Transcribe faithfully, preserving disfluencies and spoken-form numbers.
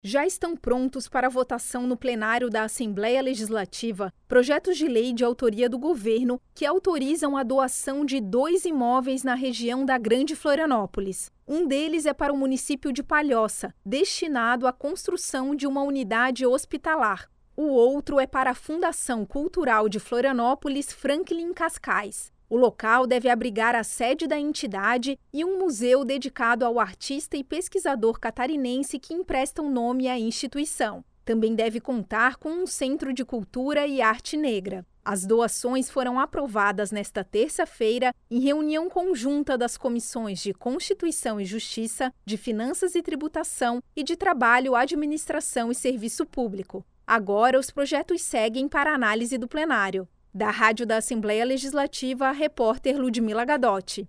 Já estão prontos para votação no plenário da Assembleia Legislativa projetos de lei de autoria do governo que autorizam a doação de dois imóveis na região da Grande Florianópolis. Um deles é para o município de Palhoça, destinado à construção de uma unidade hospitalar. O outro é para a Fundação Cultural de Florianópolis Franklin Cascais. O local deve abrigar a sede da entidade e um museu dedicado ao artista e pesquisador catarinense que empresta um nome à instituição. Também deve contar com um centro de cultura e arte negra. As doações foram aprovadas nesta terça-feira em reunião conjunta das comissões de Constituição e Justiça, de Finanças e Tributação e de Trabalho, Administração e Serviço Público. Agora, os projetos seguem para análise do plenário. Da Rádio da Assembleia Legislativa, a repórter Ludmila Gadotti.